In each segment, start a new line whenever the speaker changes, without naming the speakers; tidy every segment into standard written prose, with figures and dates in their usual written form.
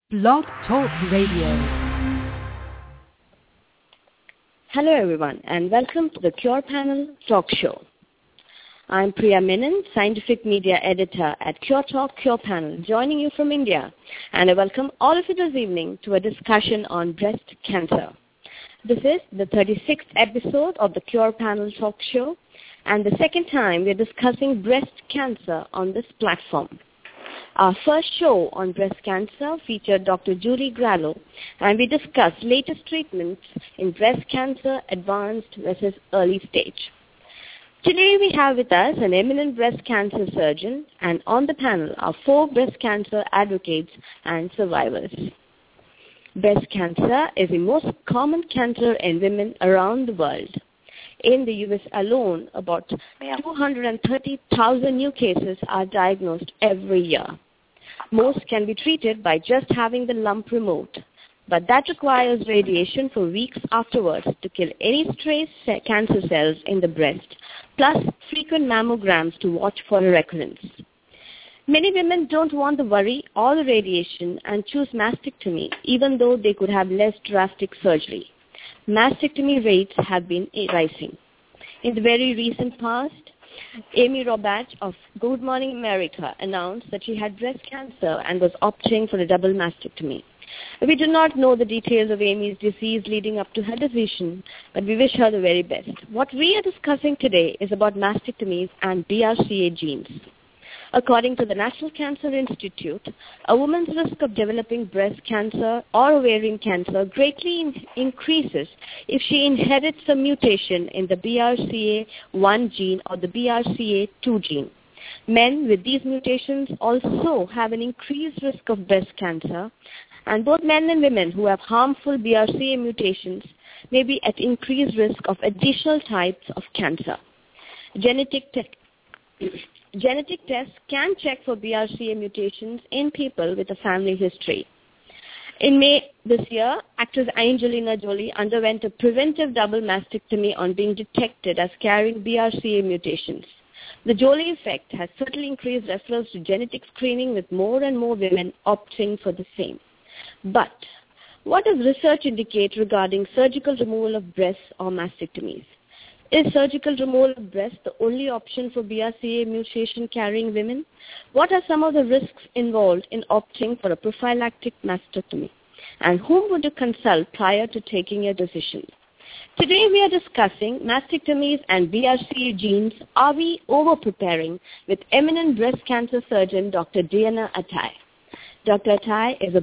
Blog Talk Radio.
Hello everyone and welcome to the Cure Panel Talk Show. I'm Priya Menon, Scientific Media Editor at Cure Talk Cure Panel, joining you from India. And I welcome all of you this evening to a discussion on breast cancer. This is the 36th episode of the Cure Panel Talk Show and the second time we're discussing breast cancer on this platform. Our first show on breast cancer featured Dr. Julie Grallo, and we discussed latest treatments in breast cancer, advanced versus early stage. Today we have with us an eminent breast cancer surgeon, and on the panel are 4 breast cancer advocates and survivors. Breast cancer is the most common cancer in women around the world. In the U.S. alone, about 230,000 new cases are diagnosed every year. Most can be treated by just having the lump removed, but that requires radiation for weeks afterwards to kill any stray cancer cells in the breast, plus frequent mammograms to watch for a recurrence. Many women don't want the worry or the radiation and choose mastectomy, even though they could have less drastic surgery. Mastectomy rates have been rising. In the very recent past, Amy Robach of Good Morning America announced that she had breast cancer and was opting for a double mastectomy. We do not know the details of Amy's disease leading up to her decision, but we wish her the very best. What we are discussing today is about mastectomies and BRCA genes. According to the National Cancer Institute, a woman's risk of developing breast cancer or ovarian cancer greatly increases if she inherits a mutation in the BRCA1 gene or the BRCA2 gene. Men with these mutations also have an increased risk of breast cancer, and both men and women who have harmful BRCA mutations may be at increased risk of additional types of cancer. Genetic tests can check for BRCA mutations in people with a family history. In May this year, actress Angelina Jolie underwent a preventive double mastectomy on being detected as carrying BRCA mutations. The Jolie effect has certainly increased referrals to genetic screening, with more and more women opting for the same. But what does research indicate regarding surgical removal of breasts or mastectomies? Is surgical removal of breast the only option for BRCA mutation-carrying women? What are some of the risks involved in opting for a prophylactic mastectomy? And whom would you consult prior to taking your decision? Today we are discussing mastectomies and BRCA genes. Are we over-preparing? With eminent breast cancer surgeon Dr. Diana Attai. Dr. Attai is a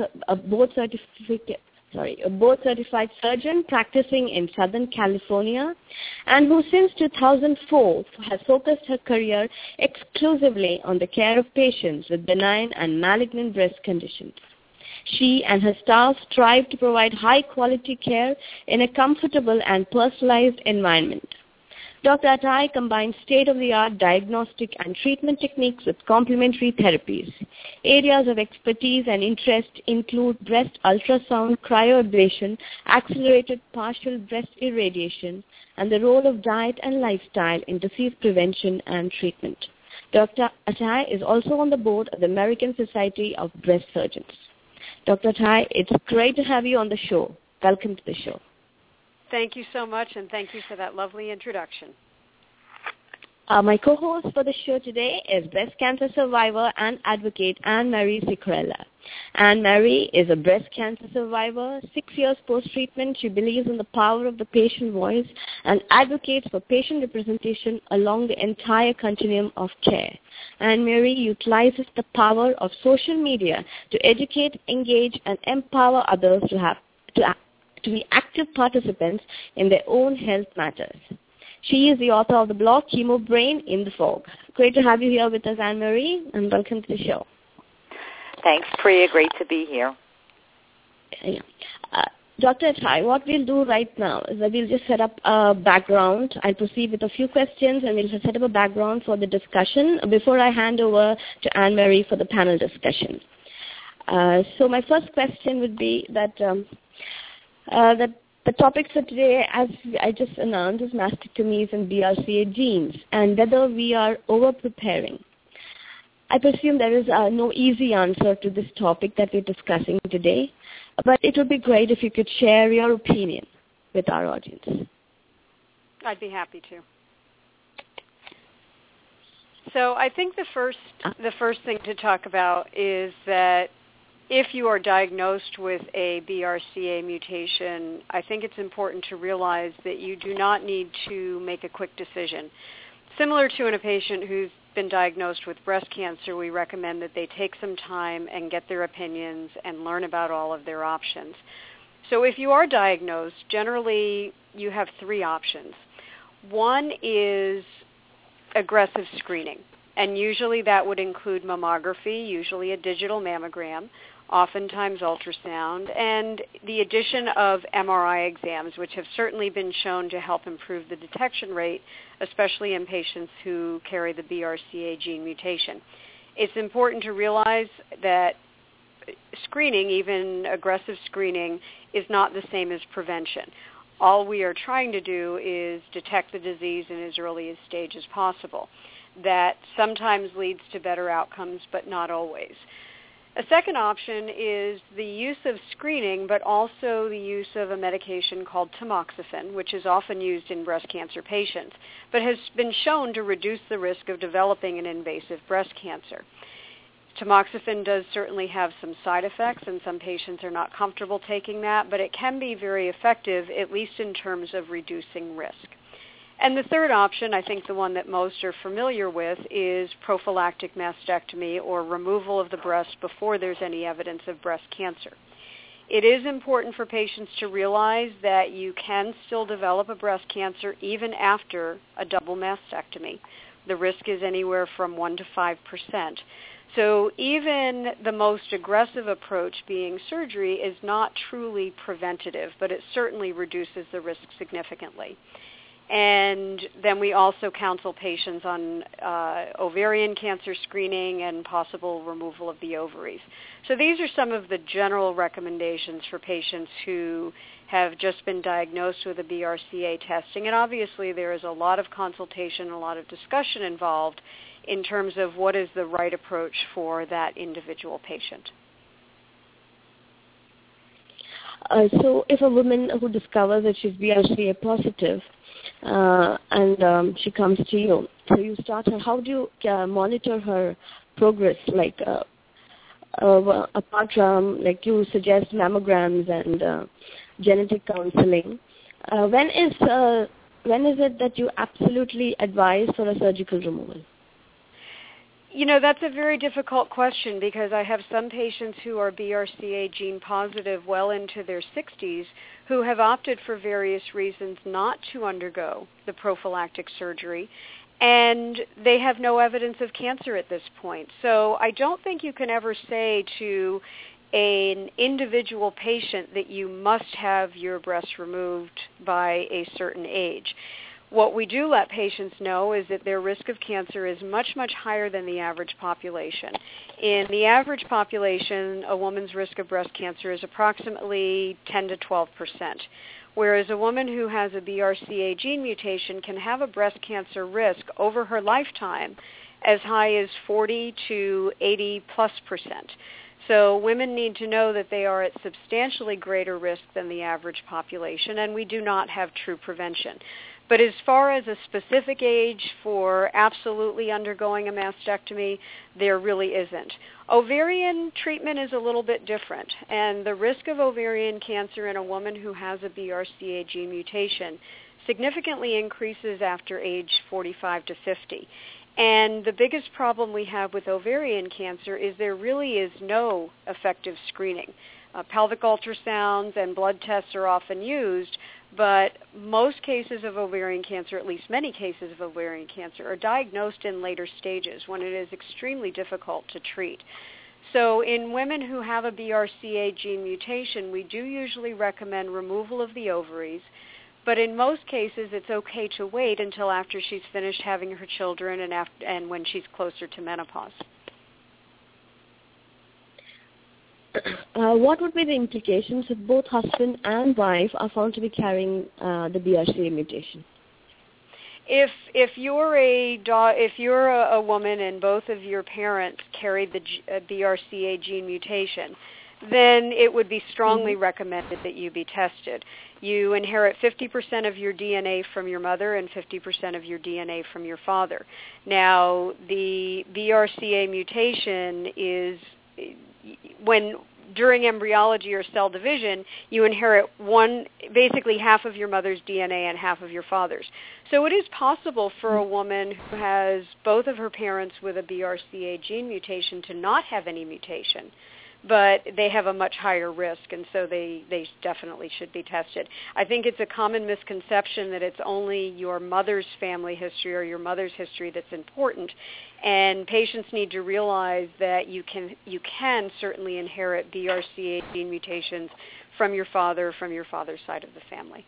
board-certified surgeon practicing in Southern California and who since 2004 has focused her career exclusively on the care of patients with benign and malignant breast conditions. She and her staff strive to provide high-quality care in a comfortable and personalized environment. Dr. Attai combines state-of-the-art diagnostic and treatment techniques with complementary therapies. Areas of expertise and interest include breast ultrasound, cryoablation, accelerated partial breast irradiation, and the role of diet and lifestyle in disease prevention and treatment. Dr. Attai is also on the board of the American Society of Breast Surgeons. Dr. Attai, it's great to have you on the show. Welcome to the show.
Thank you so much, and thank you for that lovely introduction.
My co-host for the show today is breast cancer survivor and advocate Anne-Marie Ciccarella. Anne-Marie is a breast cancer survivor. 6 years post-treatment, she believes in the power of the patient voice and advocates for patient representation along the entire continuum of care. Anne-Marie utilizes the power of social media to educate, engage, and empower others to be active participants in their own health matters. She is the author of the blog Chemo Brain in the Fog. Great to have you here with us, Anne-Marie, and welcome to the show.
Thanks, Priya. Great to be here.
Dr. Attai, what we'll do right now is that we'll just set up a background. I'll proceed with a few questions, and we'll set up a background for the discussion before I hand over to Anne-Marie for the panel discussion. So my first question would be that the topic for today, as I just announced, is mastectomies and BRCA genes and whether we are over-preparing. I presume there is no easy answer to this topic that we're discussing today, but it would be great if you could share your opinion with our audience.
I'd be happy to. So I think the first thing to talk about is that if you are diagnosed with a BRCA mutation, I think it's important to realize that you do not need to make a quick decision. Similar to in a patient who's been diagnosed with breast cancer, we recommend that they take some time and get their opinions and learn about all of their options. So if you are diagnosed, generally you have three options. One is aggressive screening, and usually that would include mammography, usually a digital mammogram, oftentimes ultrasound, and the addition of MRI exams, which have certainly been shown to help improve the detection rate, especially in patients who carry the BRCA gene mutation. It's important to realize that screening, even aggressive screening, is not the same as prevention. All we are trying to do is detect the disease in as early a stage as possible. That sometimes leads to better outcomes, but not always. A second option is the use of screening, but also the use of a medication called tamoxifen, which is often used in breast cancer patients, but has been shown to reduce the risk of developing an invasive breast cancer. Tamoxifen does certainly have some side effects, and some patients are not comfortable taking that, but it can be very effective, at least in terms of reducing risk. And the third option, I think the one that most are familiar with, is prophylactic mastectomy, or removal of the breast before there's any evidence of breast cancer. It is important for patients to realize that you can still develop a breast cancer even after a double mastectomy. The risk is anywhere from 1% to 5%. So even the most aggressive approach, being surgery, is not truly preventative, but it certainly reduces the risk significantly. And then we also counsel patients on ovarian cancer screening and possible removal of the ovaries. So these are some of the general recommendations for patients who have just been diagnosed with a BRCA testing. And obviously there is a lot of consultation, a lot of discussion involved in terms of what is the right approach for that individual patient.
So if a woman who discovers that she's BRCA positive and she comes to you, so you start her, how do you monitor her progress, like apart from, like you suggest mammograms and genetic counseling, when is it that you absolutely advise for a surgical removal?
You know, that's a very difficult question, because I have some patients who are BRCA gene positive well into their 60s who have opted for various reasons not to undergo the prophylactic surgery, and they have no evidence of cancer at this point. So I don't think you can ever say to an individual patient that you must have your breast removed by a certain age. What we do let patients know is that their risk of cancer is much, much higher than the average population. In the average population, a woman's risk of breast cancer is approximately 10 to 12%, whereas a woman who has a BRCA gene mutation can have a breast cancer risk over her lifetime as high as 40 to 80+%. So women need to know that they are at substantially greater risk than the average population, and we do not have true prevention. But as far as a specific age for absolutely undergoing a mastectomy, there really isn't. Ovarian treatment is a little bit different, and the risk of ovarian cancer in a woman who has a BRCA gene mutation significantly increases after age 45 to 50. And the biggest problem we have with ovarian cancer is there really is no effective screening. Pelvic ultrasounds and blood tests are often used, but most cases of ovarian cancer, at least many cases of ovarian cancer, are diagnosed in later stages when it is extremely difficult to treat. So in women who have a BRCA gene mutation, we do usually recommend removal of the ovaries, but in most cases it's okay to wait until after she's finished having her children and when she's closer to menopause.
What would be the implications if both husband and wife are found to be carrying the BRCA mutation?
if you're a woman and both of your parents carried the BRCA gene mutation, then it would be strongly recommended that you be tested. You inherit 50% of your DNA from your mother and 50% of your DNA from your father. Now, the BRCA mutation is when during embryology or cell division, you inherit basically half of your mother's DNA and half of your father's. So it is possible for a woman who has both of her parents with a BRCA gene mutation to not have any mutation, but they have a much higher risk, and so they definitely should be tested. I think it's a common misconception that it's only your mother's family history or your mother's history that's important, and patients need to realize that you can certainly inherit BRCA gene mutations from your father's side of the family.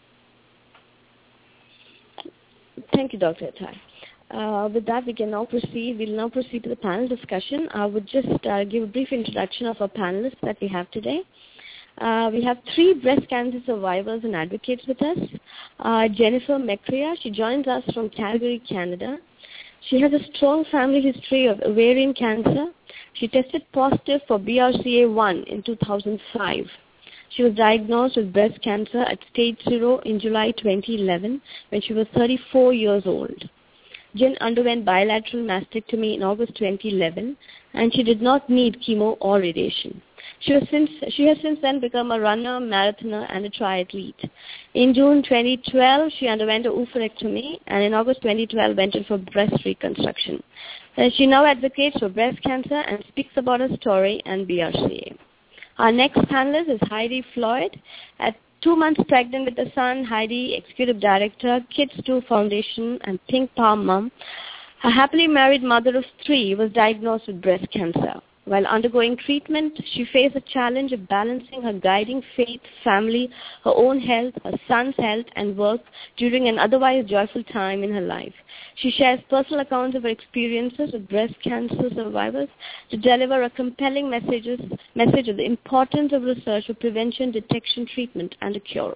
Thank you, Dr. Attai. With that, we'll now proceed to the panel discussion. I would just give a brief introduction of our panelists that we have today. We have 3 breast cancer survivors and advocates with us. Jennifer McCrea, she joins us from Calgary, Canada. She has a strong family history of ovarian cancer. She tested positive for BRCA1 in 2005. She was diagnosed with breast cancer at stage 0 in July 2011 when she was 34 years old. Jen underwent bilateral mastectomy in August 2011, and she did not need chemo or radiation. She has since then become a runner, marathoner, and a triathlete. In June 2012, she underwent a oophorectomy, and in August 2012, went in for breast reconstruction. She now advocates for breast cancer and speaks about her story and BRCA. Our next panelist is Heidi Floyd. At 2 months pregnant with a son, Heidi, Executive Director, Kids2 Foundation, and Pink Palm Mom, a happily married mother of 3, was diagnosed with breast cancer. While undergoing treatment, she faced the challenge of balancing her guiding faith, family, her own health, her son's health, and work during an otherwise joyful time in her life. She shares personal accounts of her experiences with breast cancer survivors to deliver a compelling message of the importance of research for prevention, detection, treatment, and a cure.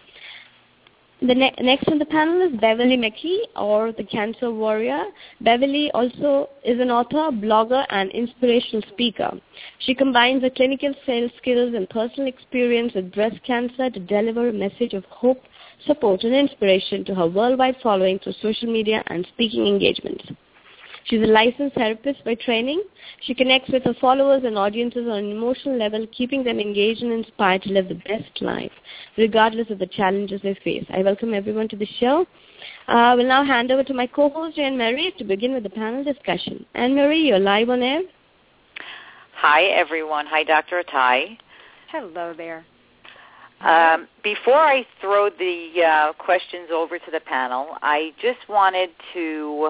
Next on the panel is Beverly McKee, or the Cancer Warrior. Beverly also is an author, blogger, and inspirational speaker. She combines her clinical sales skills and personal experience with breast cancer to deliver a message of hope, support, and inspiration to her worldwide following through social media and speaking engagements. She's a licensed therapist by training. She connects with her followers and audiences on an emotional level, keeping them engaged and inspired to live the best life, regardless of the challenges they face. I welcome everyone to the show. I will now hand over to my co-host, Anne-Marie, to begin with the panel discussion. Anne-Marie, you're live on air.
Hi, everyone. Hi, Dr. Attai.
Hello there.
Before I throw the questions over to the panel, I just wanted to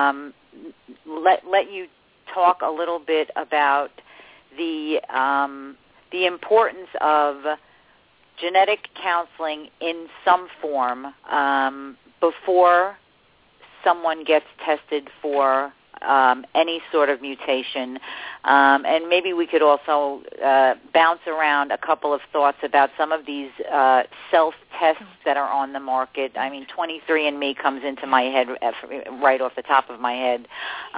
let you talk a little bit about the importance of genetic counseling in some form before someone gets tested for any sort of mutation. And maybe we could also bounce around a couple of thoughts about some of these self-tests that are on the market. I mean, 23andMe comes into my head right off the top of my head,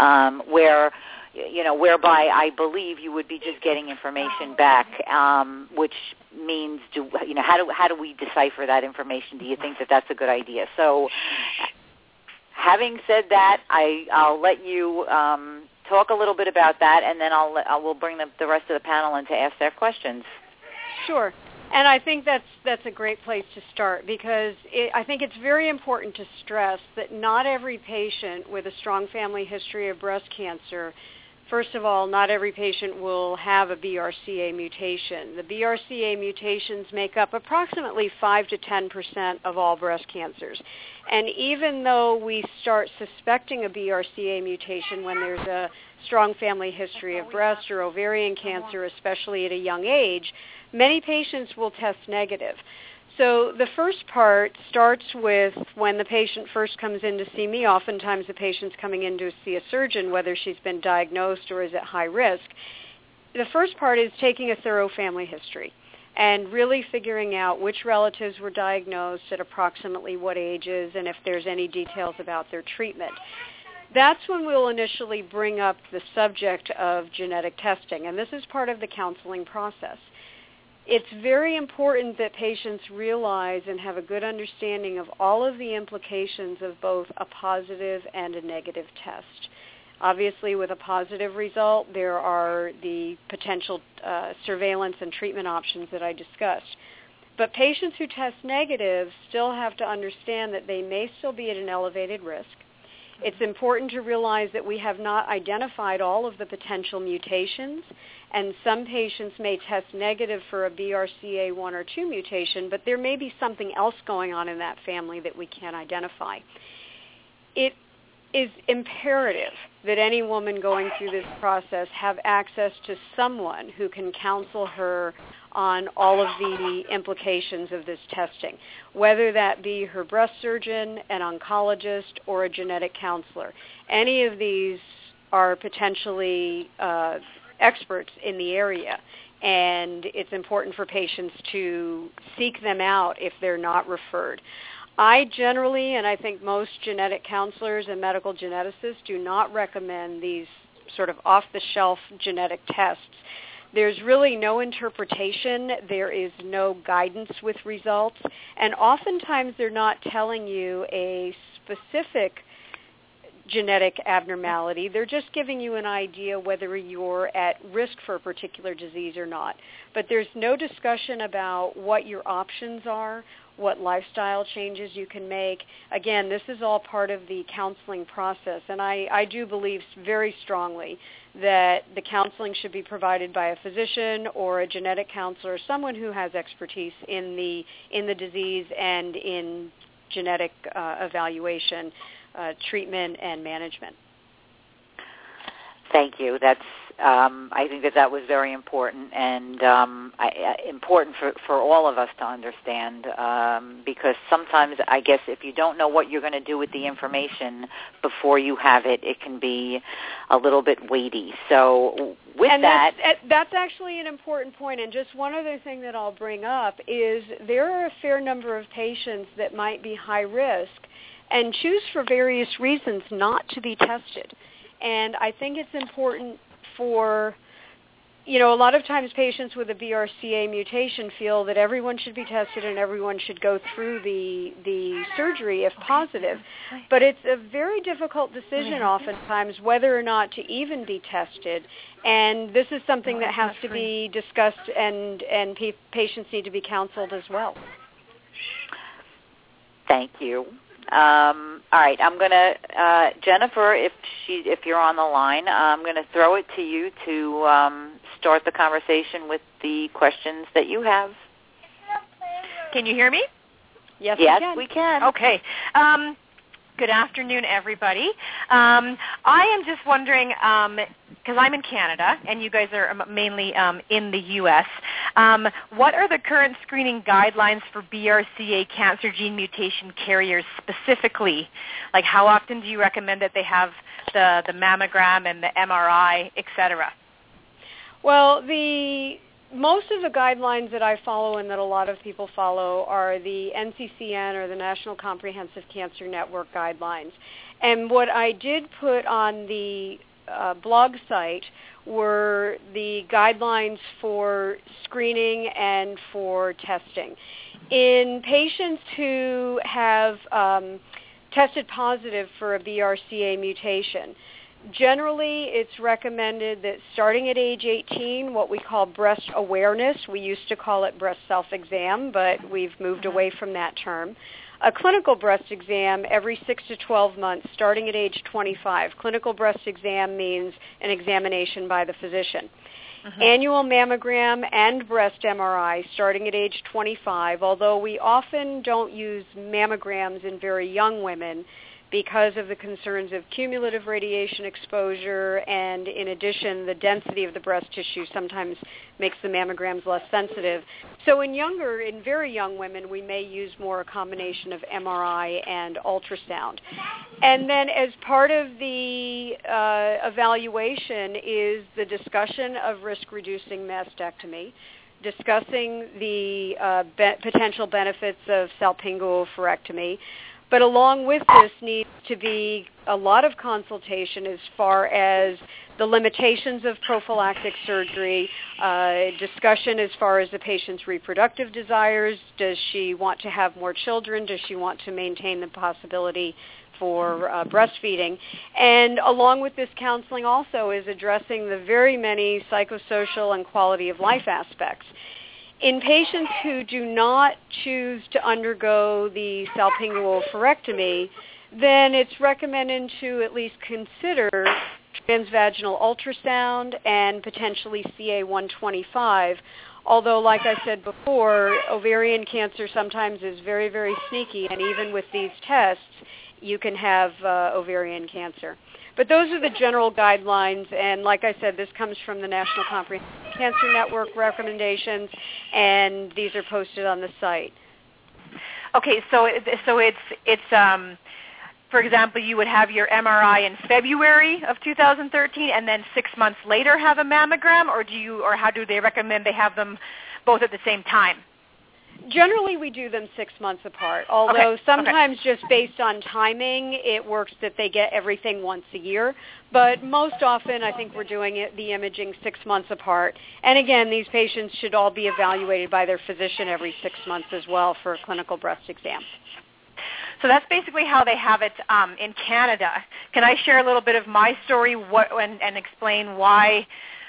whereby I believe you would be just getting information back, which means, how do we decipher that information? Do you think that that's a good idea? So, having said that, I'll let you talk a little bit about that, and then we'll bring the rest of the panel in to ask their questions.
Sure. And I think that's a great place to start, because I think it's very important to stress that not every patient with a strong family history of breast cancer, first of all, not every patient will have a BRCA mutation. The BRCA mutations make up approximately 5 to 10% of all breast cancers. And even though we start suspecting a BRCA mutation when there's a strong family history of breast or ovarian cancer, especially at a young age, many patients will test negative. So the first part starts with when the patient first comes in to see me. Oftentimes the patient's coming in to see a surgeon, whether she's been diagnosed or is at high risk. The first part is taking a thorough family history. and really figuring out which relatives were diagnosed at approximately what ages and if there's any details about their treatment. That's when we'll initially bring up the subject of genetic testing, and this is part of the counseling process. It's very important that patients realize and have a good understanding of all of the implications of both a positive and a negative test. Obviously, with a positive result, there are the potential surveillance and treatment options that I discussed. But patients who test negative still have to understand that they may still be at an elevated risk. It's important to realize that we have not identified all of the potential mutations, and some patients may test negative for a BRCA1 or 2 mutation, but there may be something else going on in that family that we can't identify. It is imperative that any woman going through this process have access to someone who can counsel her on all of the implications of this testing, whether that be her breast surgeon, an oncologist, or a genetic counselor. Any of these are potentially experts in the area, and it's important for patients to seek them out if they're not referred. I generally, and I think most genetic counselors and medical geneticists, do not recommend these sort of off-the-shelf genetic tests. There's really no interpretation. There is no guidance with results. And oftentimes they're not telling you a specific genetic abnormality. They're just giving you an idea whether you're at risk for a particular disease or not. But there's no discussion about what your options are, what lifestyle changes you can make. Again, this is all part of the counseling process, and I do believe very strongly that the counseling should be provided by a physician or a genetic counselor, someone who has expertise in the disease and in genetic evaluation, treatment, and management.
Thank you. That's I think that was very important, and important for all of us to understand, because sometimes I guess if you don't know what you're going to do with the information before you have it, it can be a little bit weighty. So
that's actually an important point. And just one other thing that I'll bring up is there are a fair number of patients that might be high risk and choose for various reasons not to be tested. And I think it's important for, a lot of times patients with a BRCA mutation feel that everyone should be tested and everyone should go through the surgery if positive. But it's a very difficult decision oftentimes whether or not to even be tested. And this is something that has to be discussed, and patients need to be counseled as well.
Thank you. All right, I'm going to, Jennifer, if you're on the line, I'm going to throw it to you to start the conversation with the questions that you have.
Can you hear me?
Yes,
we can.
Okay. Good afternoon, everybody. I am just wondering, because I'm in Canada and you guys are mainly in the U.S., what are the current screening guidelines for BRCA cancer gene mutation carriers specifically? Like, how often do you recommend that they have the mammogram and the MRI, et cetera?
Well, most of the guidelines that I follow and that a lot of people follow are the NCCN, or the National Comprehensive Cancer Network guidelines. And what I did put on the blog site were the guidelines for screening and for testing. In patients who have tested positive for a BRCA mutation, generally, it's recommended that starting at age 18, what we call breast awareness, we used to call it breast self-exam, but we've moved away from that term. A clinical breast exam every 6 to 12 months, starting at age 25. Clinical breast exam means an examination by the physician. Annual mammogram and breast MRI starting at age 25, although we often don't use mammograms in very young women because of the concerns of cumulative radiation exposure, and in addition, the density of the breast tissue sometimes makes the mammograms less sensitive. So in very young women, we may use more a combination of MRI and ultrasound. And then as part of the evaluation is the discussion of risk-reducing mastectomy, discussing the potential benefits of salpingo-oophorectomy. But along with this needs to be a lot of consultation as far as the limitations of prophylactic surgery, discussion as far as the patient's reproductive desires. Does she want to have more children? Does she want to maintain the possibility for breastfeeding? And along with this counseling also is addressing the very many psychosocial and quality of life aspects. In patients who do not choose to undergo the salpingo-oophorectomy, then it's recommended to at least consider transvaginal ultrasound and potentially CA-125, although, like I said before, ovarian cancer sometimes is very, very sneaky, and even with these tests, you can have ovarian cancer. But those are the general guidelines, and like I said, this comes from the National Comprehensive Cancer Network recommendations, and these are posted on the site.
Okay, so it's for example, you would have your MRI in February of 2013, and then 6 months later have a mammogram, or how do they recommend they have them both at the same time?
Generally, we do them 6 months apart, although sometimes just based on timing, it works that they get everything once a year. But most often, I think we're doing the imaging 6 months apart. And again, these patients should all be evaluated by their physician every 6 months as well for a clinical breast exam.
So that's basically how they have it in Canada. Can I share a little bit of my story and explain why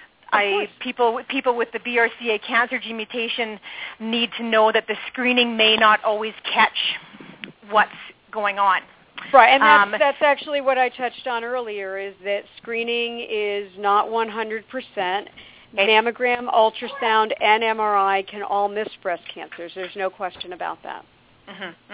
people with the BRCA cancer gene mutation need to know that the screening may not always catch what's going on?
Right, and that's actually what I touched on earlier, is that screening is not 100%. Mammogram, ultrasound, and MRI can all miss breast cancers. There's no question about that.
Mm-hmm,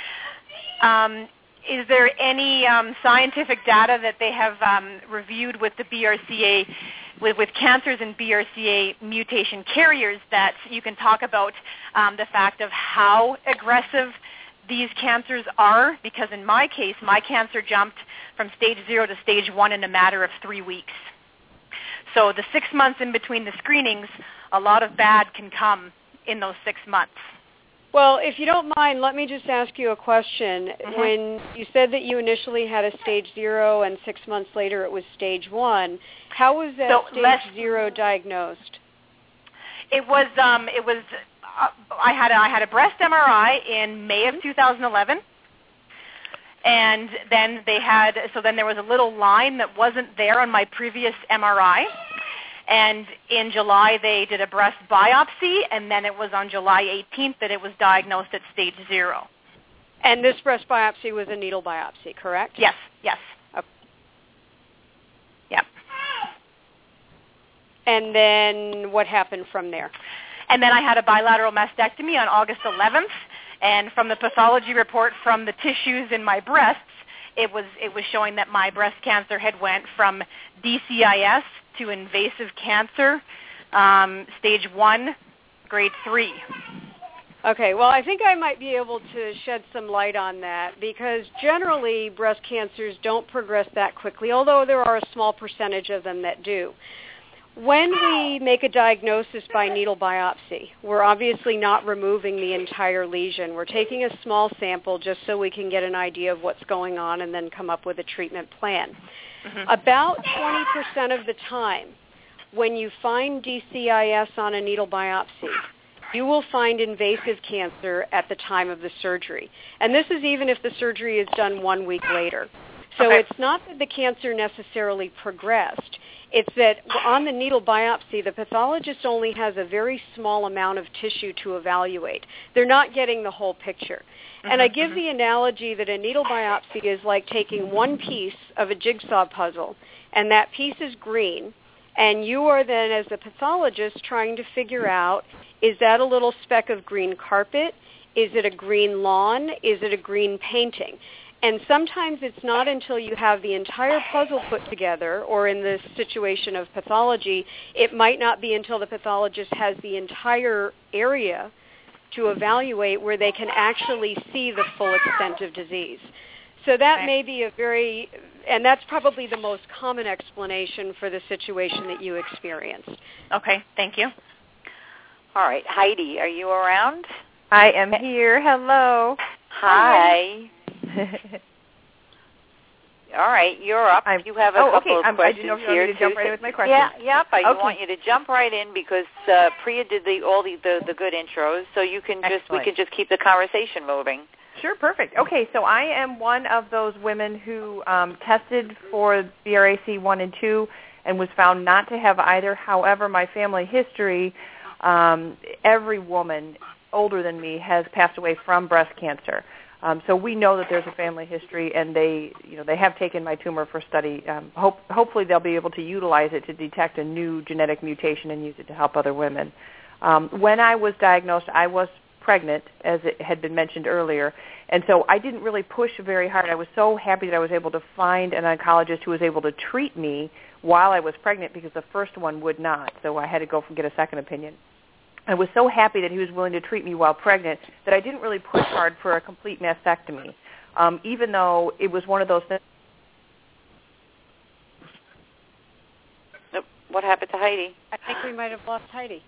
mm-hmm. Is there any scientific data that they have reviewed with the BRCA, with cancers and BRCA mutation carriers, that you can talk about the fact of how aggressive these cancers are? Because in my case, my cancer jumped from stage 0 to stage 1 in a matter of 3 weeks. So the 6 months in between the screenings, a lot of bad can come in those 6 months.
Well, if you don't mind, let me just ask you a question.
Mm-hmm.
When you said that you initially had a stage 0 and 6 months later it was stage 1, how was that stage 0 diagnosed?
It was I had a breast MRI in May of 2011, and then then there was a little line that wasn't there on my previous MRI. And in July, they did a breast biopsy, and then it was on July 18th that it was diagnosed at stage 0.
And this breast biopsy was a needle biopsy, correct?
Yes.
Okay.
Yeah.
And then what happened from there?
And then I had a bilateral mastectomy on August 11th, and from the pathology report from the tissues in my breasts, it was showing that my breast cancer had went from DCIS to invasive cancer, stage 1, grade 3.
Okay, well, I think I might be able to shed some light on that, because generally breast cancers don't progress that quickly, although there are a small percentage of them that do. When we make a diagnosis by needle biopsy, we're obviously not removing the entire lesion. We're taking a small sample just so we can get an idea of what's going on and then come up with a treatment plan. Mm-hmm. About 20% of the time, when you find DCIS on a needle biopsy, you will find invasive cancer at the time of the surgery. And this is even if the surgery is done 1 week later. So It's not that the cancer necessarily progressed. It's that on the needle biopsy, the pathologist only has a very small amount of tissue to evaluate. They're not getting the whole picture. Mm-hmm, and I give the analogy that a needle biopsy is like taking one piece of a jigsaw puzzle, and that piece is green, and you are then, as the pathologist, trying to figure out, is that a little speck of green carpet? Is it a green lawn? Is it a green painting? And sometimes it's not until you have the entire puzzle put together, or in the situation of pathology, it might not be until the pathologist has the entire area to evaluate where they can actually see the full extent of disease. So that may be and that's probably the most common explanation for the situation that you experienced.
Okay, thank you.
All right. Heidi, are you around?
I am here. Hello.
Hi. All right, you're up. You have a couple of questions
I didn't know if you wanted me to jump right in with my questions.
I want you to jump right in because Priya did all the good intros, so we can just keep the conversation moving.
Sure, perfect. Okay, so I am one of those women who tested for BRCA1 and 2 and was found not to have either. However, my family history, every woman older than me has passed away from breast cancer. So we know that there's a family history, and they have taken my tumor for study. Hopefully, they'll be able to utilize it to detect a new genetic mutation and use it to help other women. When I was diagnosed, I was pregnant, as it had been mentioned earlier, and so I didn't really push very hard. I was so happy that I was able to find an oncologist who was able to treat me while I was pregnant because the first one would not. So I had to go get a second opinion. I was so happy that he was willing to treat me while pregnant that I didn't really push hard for a complete mastectomy, even though it was one of those things.
What happened to Heidi?
I think we might have lost Heidi.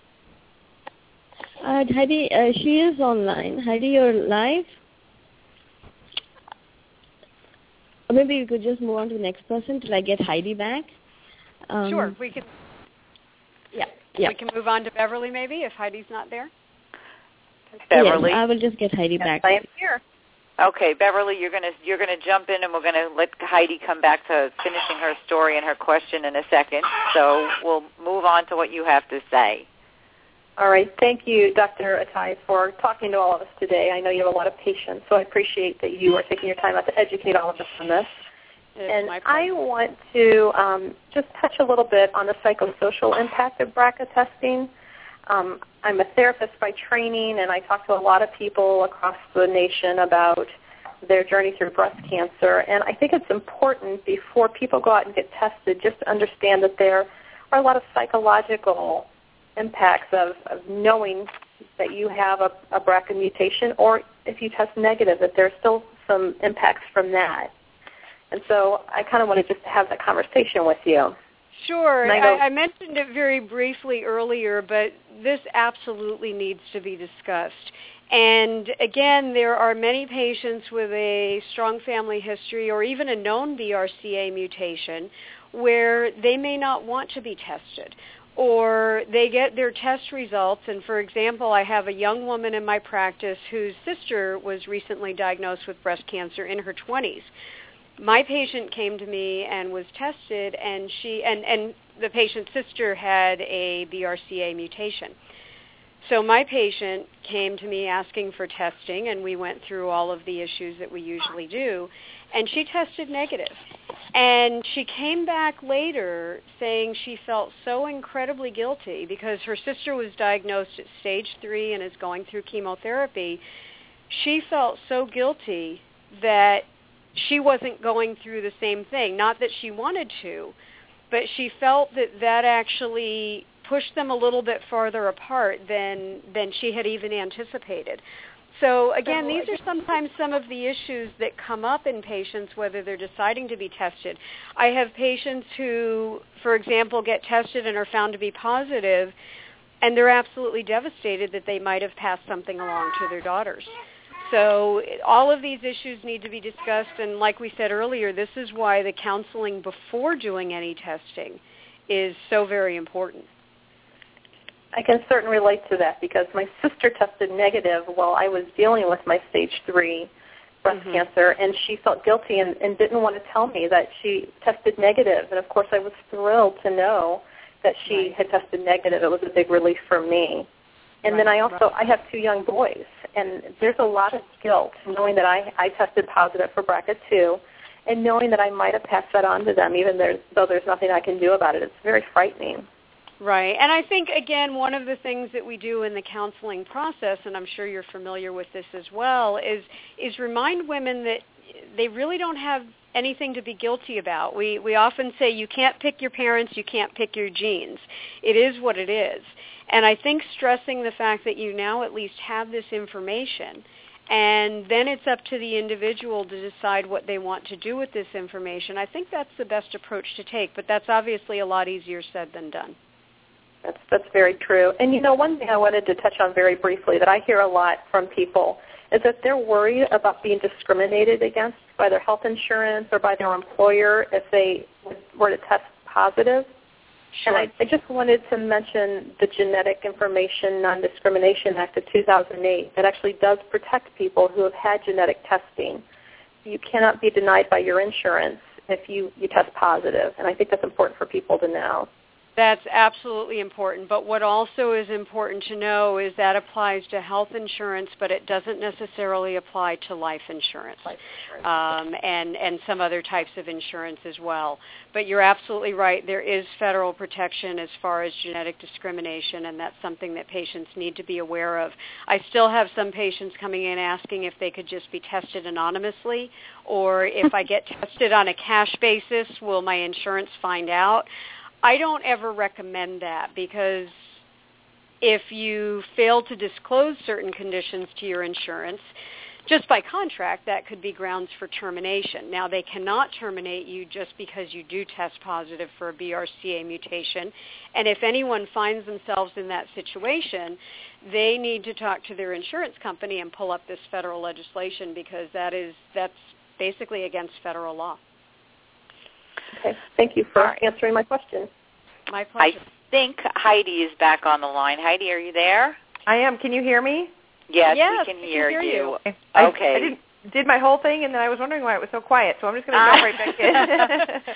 Heidi, she is online. Heidi, you're live? Or maybe you could just move on to the next person till I get Heidi back.
Sure, we can.
Yeah.
We can move on to Beverly maybe if Heidi's not there.
Beverly,
yes, I will just get Heidi back.
I am here.
Okay, Beverly, you're gonna jump in, and we're gonna let Heidi come back to finishing her story and her question in a second. So we'll move on to what you have to say.
All right. Thank you, Dr. Atai, for talking to all of us today. I know you have a lot of patience, so I appreciate that you are taking your time out to educate all of us on this. And I want to just touch a little bit on the psychosocial impact of BRCA testing. I'm a therapist by training, and I talk to a lot of people across the nation about their journey through breast cancer. And I think it's important before people go out and get tested just to understand that there are a lot of psychological impacts of knowing that you have a BRCA mutation, or if you test negative, that there's still some impacts from that. And so I kind of wanted just to have that conversation with you.
Sure. I mentioned it very briefly earlier, but this absolutely needs to be discussed. And again, there are many patients with a strong family history or even a known BRCA mutation where they may not want to be tested, or they get their test results. And for example, I have a young woman in my practice whose sister was recently diagnosed with breast cancer in her 20s. My patient came to me and was tested, and the patient's sister had a BRCA mutation. So my patient came to me asking for testing, and we went through all of the issues that we usually do, and she tested negative. And she came back later saying she felt so incredibly guilty because her sister was diagnosed at stage 3 and is going through chemotherapy. She felt so guilty that she wasn't going through the same thing. Not that she wanted to, but she felt that actually pushed them a little bit farther apart than she had even anticipated. So again, these are sometimes some of the issues that come up in patients, whether they're deciding to be tested. I have patients who, for example, get tested and are found to be positive, and they're absolutely devastated that they might have passed something along to their daughters. So all of these issues need to be discussed, and like we said earlier, this is why the counseling before doing any testing is so very important.
I can certainly relate to that because my sister tested negative while I was dealing with my stage 3 breast cancer, and she felt guilty and didn't want to tell me that she tested negative. And, of course, I was thrilled to know that she had tested negative. It was a big relief for me. And then I have 2 young boys, and there's a lot of guilt knowing that I tested positive for BRCA2 and knowing that I might have passed that on to them, even though there's nothing I can do about it. It's very frightening.
Right. And I think, again, one of the things that we do in the counseling process, and I'm sure you're familiar with this as well, is remind women that they really don't have anything to be guilty about. We often say you can't pick your parents, you can't pick your genes. It is what it is. And I think stressing the fact that you now at least have this information, and then it's up to the individual to decide what they want to do with this information, I think that's the best approach to take. But that's obviously a lot easier said than done.
That's very true. And, one thing I wanted to touch on very briefly that I hear a lot from people is that they're worried about being discriminated against by their health insurance or by their employer if they were to test positive.
Sure.
And I just wanted to mention the Genetic Information Non-Discrimination Act of 2008 that actually does protect people who have had genetic testing. You cannot be denied by your insurance if you test positive, and I think that's important for people to know.
That's absolutely important. But what also is important to know is that applies to health insurance, but it doesn't necessarily apply to life insurance, and some other types of insurance as well. But you're absolutely right. There is federal protection as far as genetic discrimination, and that's something that patients need to be aware of. I still have some patients coming in asking if they could just be tested anonymously, or if I get tested on a cash basis, will my insurance find out? I don't ever recommend that, because if you fail to disclose certain conditions to your insurance, just by contract, that could be grounds for termination. Now, they cannot terminate you just because you do test positive for a BRCA mutation. And if anyone finds themselves in that situation, they need to talk to their insurance company and pull up this federal legislation, because that's basically against federal law.
Okay. Thank you for answering my question.
My pleasure.
I think Heidi is back on the line. Heidi, are you there?
I am. Can you hear me?
Yes, we can hear you.
Okay.
I
did my whole thing, and then I was wondering why it was so quiet, so I'm just going to jump right back in.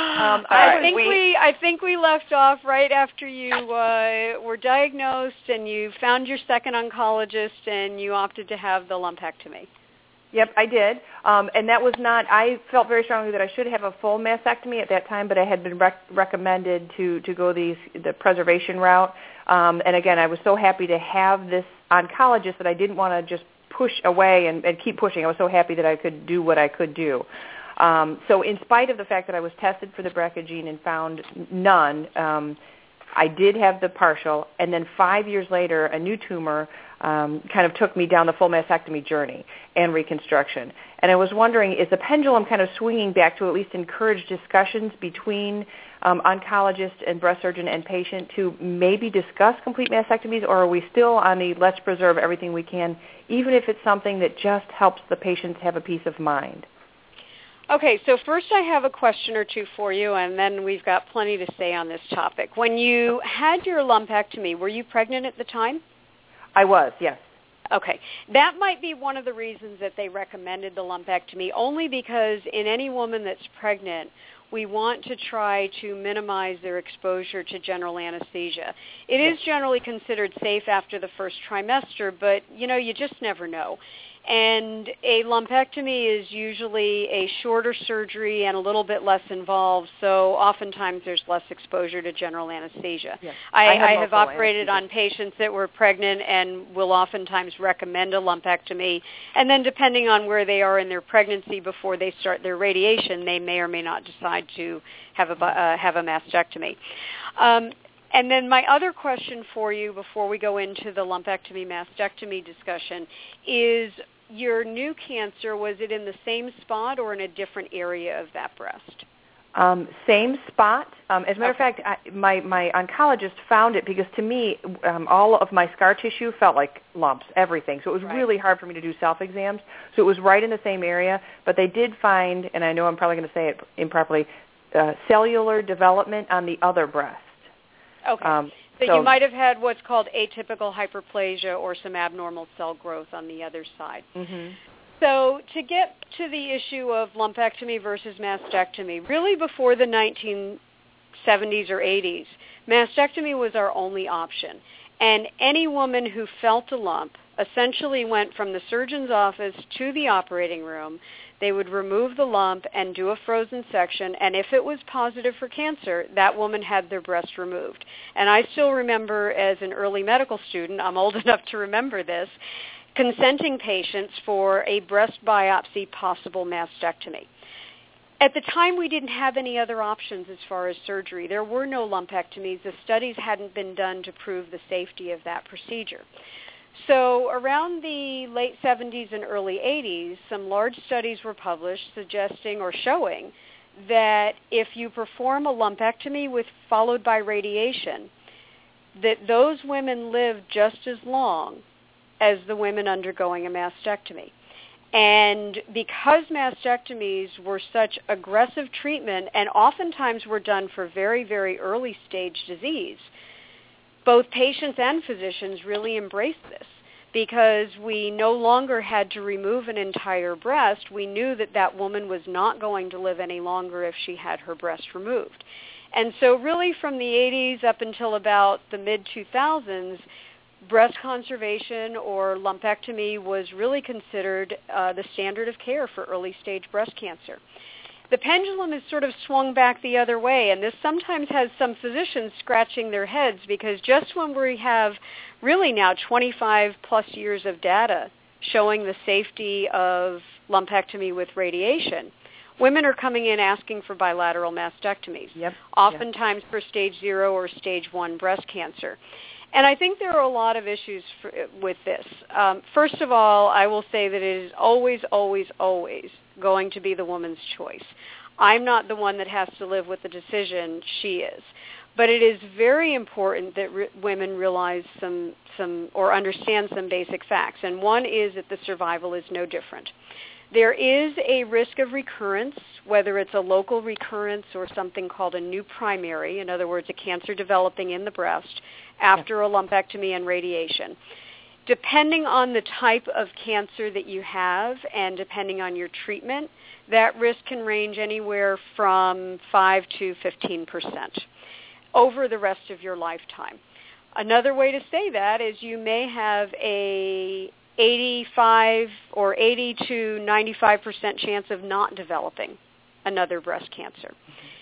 I think we left off right after you were diagnosed and you found your second oncologist and you opted to have the lumpectomy.
Yep, I did. And that was not, I felt very strongly that I should have a full mastectomy at that time, but I had been recommended to go the preservation route. And again, I was so happy to have this oncologist that I didn't want to just push away and keep pushing. I was so happy that I could do what I could do. So in spite of the fact that I was tested for the BRCA gene and found none, I did have the partial, and then 5 years later, a new tumor kind of took me down the full mastectomy journey and reconstruction. And I was wondering, is the pendulum kind of swinging back to at least encourage discussions between oncologist and breast surgeon and patient to maybe discuss complete mastectomies, or are we still on the let's preserve everything we can, even if it's something that just helps the patients have a peace of mind?
Okay, so first I have a question or two for you, and then we've got plenty to say on this topic. When you had your lumpectomy, were you pregnant at the time?
I was, yes.
Okay. That might be one of the reasons that they recommended the lumpectomy, only because in any woman that's pregnant, we want to try to minimize their exposure to general anesthesia. It is generally considered safe after the first trimester, but, you just never know. And a lumpectomy is usually a shorter surgery and a little bit less involved, so oftentimes there's less exposure to general anesthesia.
Yes.
I have operated on patients that were pregnant and will oftentimes recommend a lumpectomy, and then depending on where they are in their pregnancy before they start their radiation, they may or may not decide to have a mastectomy. And then my other question for you before we go into the lumpectomy-mastectomy discussion is your new cancer, was it in the same spot or in a different area of that breast?
Same spot. As a matter of fact, my oncologist found it because to me, all of my scar tissue felt like lumps, everything. So it was really hard for me to do self-exams. So it was right in the same area. But they did find, and I know I'm probably going to say it improperly, cellular development on the other breast.
Okay. So you might have had what's called atypical hyperplasia or some abnormal cell growth on the other side.
Mm-hmm.
So to get to the issue of lumpectomy versus mastectomy, really before the 1970s or 80s, mastectomy was our only option. And any woman who felt a lump essentially went from the surgeon's office to the operating room. They would remove the lump and do a frozen section, and if it was positive for cancer, that woman had their breast removed. And I still remember as an early medical student, I'm old enough to remember this, consenting patients for a breast biopsy possible mastectomy. At the time, we didn't have any other options as far as surgery. There were no lumpectomies. The studies hadn't been done to prove the safety of that procedure. So around the late 70s and early 80s, some large studies were published suggesting or showing that if you perform a lumpectomy followed by radiation, that those women live just as long as the women undergoing a mastectomy. And because mastectomies were such aggressive treatment and oftentimes were done for very, very early stage disease, both patients and physicians really embraced this because we no longer had to remove an entire breast. We knew that that woman was not going to live any longer if she had her breast removed. And so really from the 80s up until about the mid-2000s, breast conservation or lumpectomy was really considered the standard of care for early-stage breast cancer. The pendulum has sort of swung back the other way, and this sometimes has some physicians scratching their heads because just when we have really now 25-plus years of data showing the safety of lumpectomy with radiation, women are coming in asking for bilateral mastectomies, oftentimes for stage 0 or stage 1 breast cancer. And I think there are a lot of issues with this. First of all, I will say that it is always, always, always going to be the woman's choice. I'm not the one that has to live with the decision. She is. But it is very important that women realize some or understand some basic facts. And one is that the survival is no different. There is a risk of recurrence, whether it's a local recurrence or something called a new primary, in other words, a cancer developing in the breast after a lumpectomy and radiation. Depending on the type of cancer that you have and depending on your treatment, that risk can range anywhere from 5 to 15% over the rest of your lifetime. Another way to say that is you may have a 85 or 80 to 95% chance of not developing another breast cancer.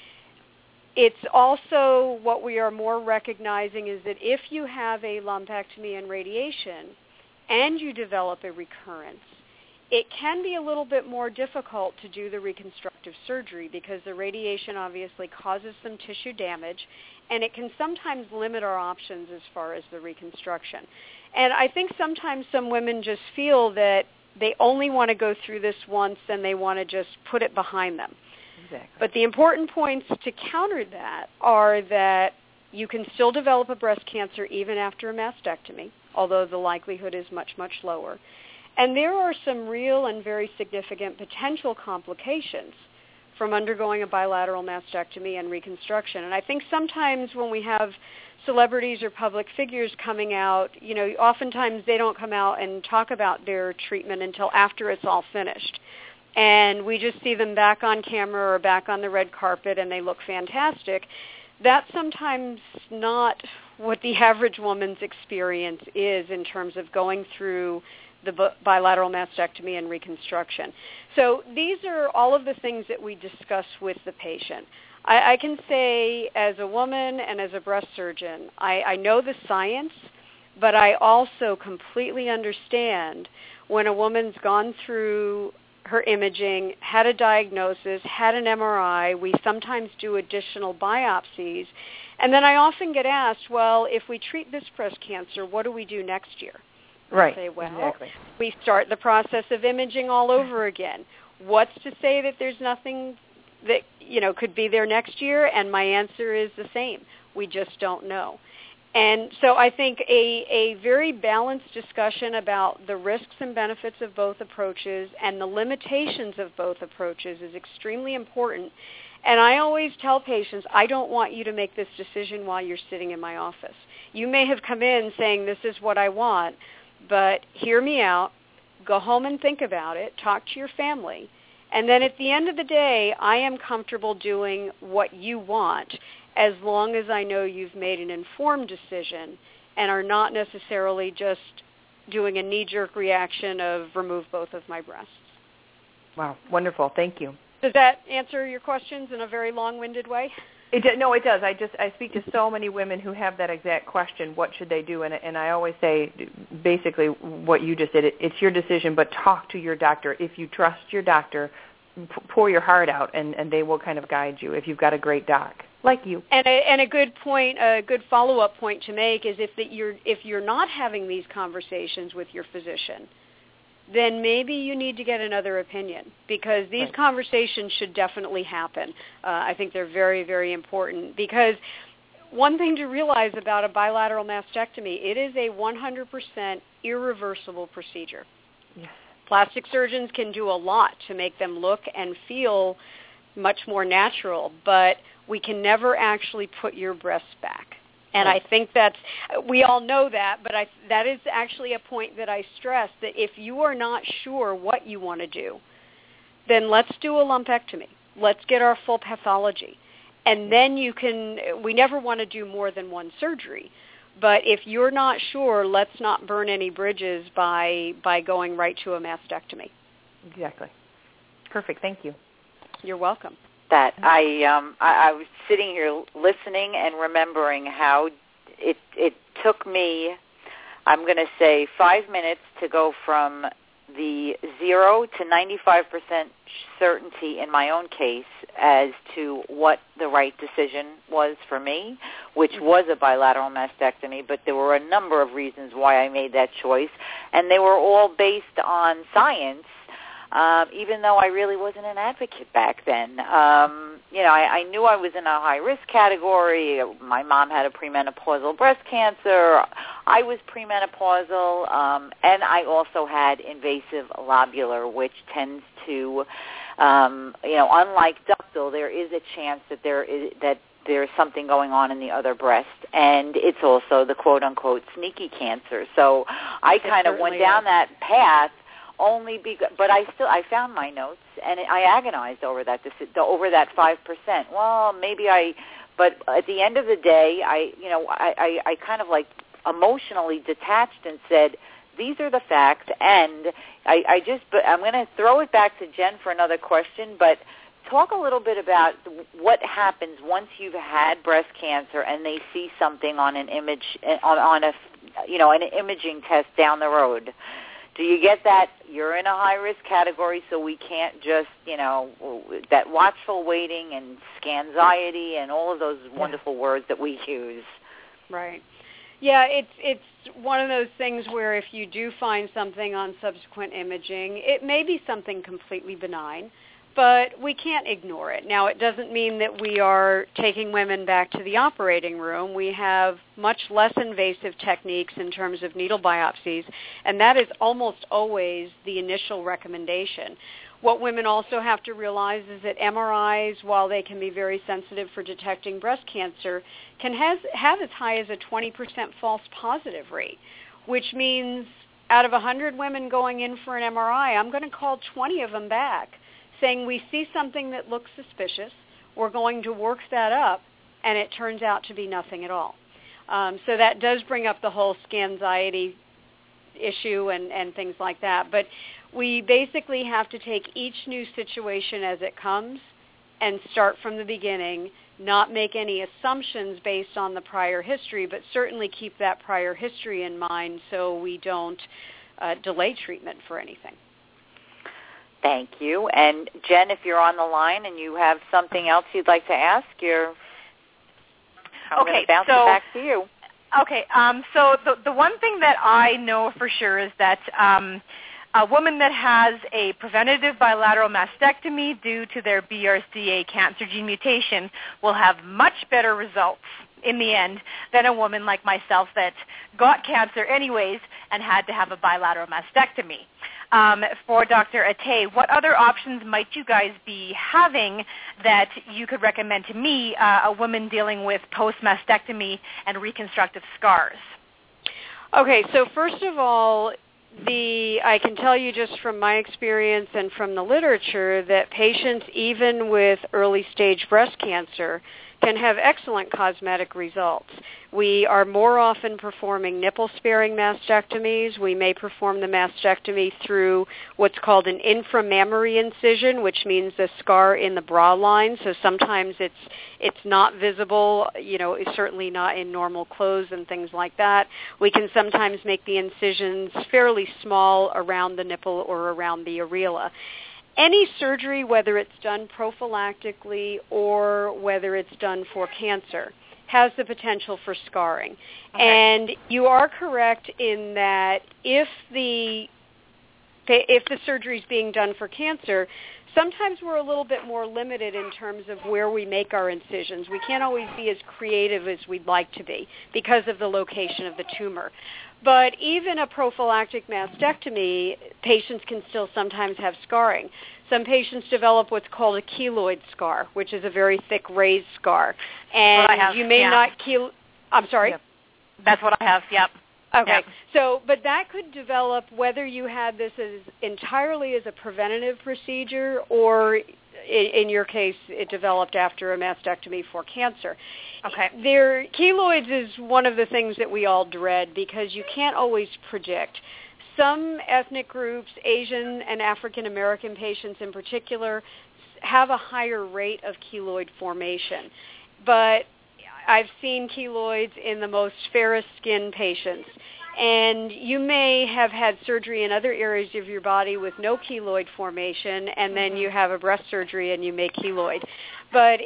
It's also what we are more recognizing is that if you have a lumpectomy and radiation and you develop a recurrence, it can be a little bit more difficult to do the reconstructive surgery because the radiation obviously causes some tissue damage, and it can sometimes limit our options as far as the reconstruction. And I think sometimes some women just feel that they only want to go through this once and they want to just put it behind them.
Exactly.
But the important points to counter that are that you can still develop a breast cancer even after a mastectomy, although the likelihood is much, much lower. And there are some real and very significant potential complications from undergoing a bilateral mastectomy and reconstruction. And I think sometimes when we have celebrities or public figures coming out, you know, oftentimes they don't come out and talk about their treatment until after it's all finished. And we just see them back on camera or back on the red carpet and they look fantastic. That's sometimes not what the average woman's experience is in terms of going through the bilateral mastectomy and reconstruction. So these are all of the things that we discuss with the patient. I can say as a woman and as a breast surgeon, I know the science, but I also completely understand when a woman's gone through her imaging, had a diagnosis, had an MRI. We sometimes do additional biopsies. And then I often get asked, well, if we treat this breast cancer, what do we do next year?
Right.
I say, well,
exactly.
We start the process of imaging all over again. What's to say that there's nothing that, you know, could be there next year? And my answer is the same. We just don't know. And so I think a very balanced discussion about the risks and benefits of both approaches and the limitations of both approaches is extremely important. And I always tell patients, I don't want you to make this decision while you're sitting in my office. You may have come in saying, this is what I want, but hear me out, go home and think about it, talk to your family, and then at the end of the day, I am comfortable doing what you want as long as I know you've made an informed decision and are not necessarily just doing a knee-jerk reaction of remove both of my breasts.
Wow, wonderful. Thank you.
Does that answer your questions in a very long-winded way?
No, it does. I speak to so many women who have that exact question, what should they do? And I always say basically what you just did. It's your decision, but talk to your doctor. If you trust your doctor, pour your heart out, and they will kind of guide you if you've got a great doc like you.
And a good point, a good follow-up point to make is if you're not having these conversations with your physician, then maybe you need to get another opinion because these conversations should definitely happen. I think they're very, very important because one thing to realize about a bilateral mastectomy, it is a 100% irreversible procedure.
Yes.
Plastic surgeons can do a lot to make them look and feel much more natural, but we can never actually put your breasts back. And I think we all know that, but that is actually a point that I stress, that if you are not sure what you want to do, then let's do a lumpectomy. Let's get our full pathology. And then we never want to do more than one surgery. But if you're not sure, let's not burn any bridges by going right to a mastectomy.
Exactly. Perfect. Thank you.
You're welcome.
That I was sitting here listening and remembering how it took me, I'm going to say, 5 minutes to go from the 0 to 95% certainty in my own case as to what the right decision was for me, which was a bilateral mastectomy, but there were a number of reasons why I made that choice, and they were all based on science. Even though I really wasn't an advocate back then. I knew I was in a high-risk category. My mom had a premenopausal breast cancer. I was premenopausal, and I also had invasive lobular, which tends to, unlike ductal, there is a chance that there's something going on in the other breast, and it's also the quote-unquote sneaky cancer. So I kind of went down that path. But I found my notes, and I agonized over that 5%. Well, but at the end of the day, I kind of like emotionally detached and said, these are the facts, and I'm going to throw it back to Jen for another question, but talk a little bit about what happens once you've had breast cancer and they see something on an image, on an imaging test down the road. Do you get that you're in a high-risk category, so we can't just, that watchful waiting and scanxiety and all of those wonderful words that we use?
Right. Yeah, it's one of those things where if you do find something on subsequent imaging, it may be something completely benign, but we can't ignore it. Now, it doesn't mean that we are taking women back to the operating room. We have much less invasive techniques in terms of needle biopsies, and that is almost always the initial recommendation. What women also have to realize is that MRIs, while they can be very sensitive for detecting breast cancer, can have as high as a 20% false positive rate, which means out of 100 women going in for an MRI, I'm going to call 20 of them back, saying we see something that looks suspicious, we're going to work that up, and it turns out to be nothing at all. So that does bring up the whole scanxiety issue and things like that. But we basically have to take each new situation as it comes and start from the beginning, not make any assumptions based on the prior history, but certainly keep that prior history in mind so we don't delay treatment for anything.
Thank you. And Jen, if you're on the line and you have something else you'd like to ask, I'm going to bounce it back to you.
Okay. So the one thing that I know for sure is that a woman that has a preventative bilateral mastectomy due to their BRCA cancer gene mutation will have much better results in the end than a woman like myself that got cancer anyways and had to have a bilateral mastectomy. For Dr. Atay, what other options might you guys be having that you could recommend to me, a woman dealing with post-mastectomy and reconstructive scars?
Okay, so first of all, I can tell you just from my experience and from the literature that patients even with early-stage breast cancer can have excellent cosmetic results. We are more often performing nipple-sparing mastectomies. We may perform the mastectomy through what's called an inframammary incision, which means a scar in the bra line. So sometimes it's not visible, it's certainly not in normal clothes and things like that. We can sometimes make the incisions fairly small around the nipple or around the areola. Any surgery, whether it's done prophylactically or whether it's done for cancer, has the potential for scarring. Okay. And you are correct in that if the if the surgery is being done for cancer, sometimes we're a little bit more limited in terms of where we make our incisions. We can't always be as creative as we'd like to be because of the location of the tumor. But even a prophylactic mastectomy, patients can still sometimes have scarring. Some patients develop what's called a keloid scar, which is a very thick raised scar. And you may not I'm sorry?
Yep. That's what I have, yep.
Okay.
Yep.
So, but that could develop whether you had this as entirely as a preventative procedure or in your case it developed after a mastectomy for cancer.
Okay.
Keloids is one of the things that we all dread because you can't always predict. Some ethnic groups, Asian and African American patients in particular, have a higher rate of keloid formation. But I've seen keloids in the most fairest skin patients. And you may have had surgery in other areas of your body with no keloid formation, and then you have a breast surgery and you make keloid. But